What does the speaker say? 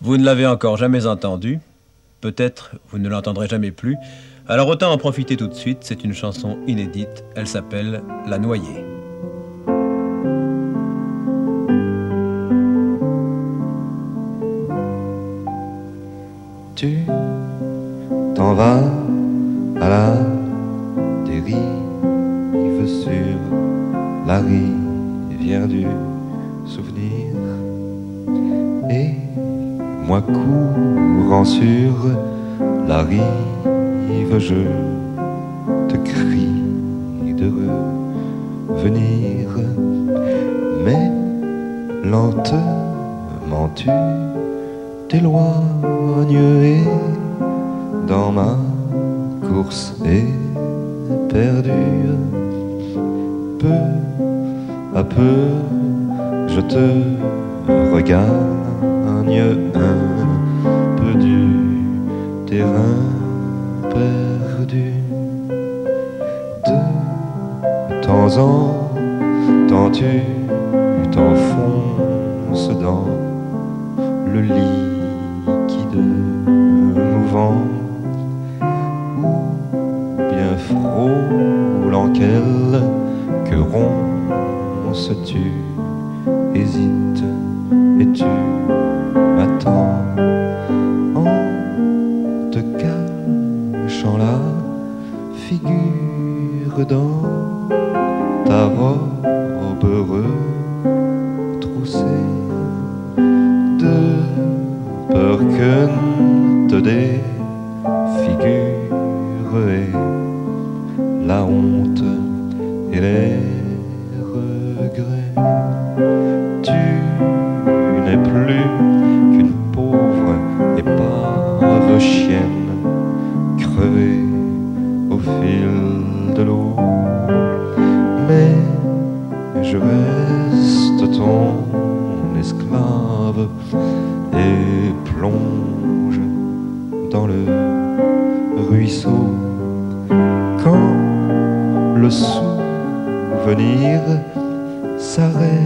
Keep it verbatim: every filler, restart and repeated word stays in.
Vous ne l'avez encore jamais entendu. Peut-être vous ne l'entendrez jamais plus. Alors autant en profiter tout de suite. C'est une chanson inédite. Elle s'appelle La Noyée. Tu t'en vas à la dérive sur la rivière du souvenir, et moi courant sur la rive, je te crie de revenir, mais lentement tu t'éloignes et dans ma course éperdue, peu à peu je te regagne un peu du terrain perdu. De temps en temps tu t'enfonces dans le liquide mouvant, ou bien frôlant quelques ronces, tu hésites et tu m'attends en te cachant la figure dans ta robe retroussée, de peur que ne te défigure et la honte et les regrets. Tu n'es plus qu'une pauvre épave chienne crevée au fil de l'eau, mais je reste ton esclave et plonge dans le ruisseau. Quand le souvenir s'arrête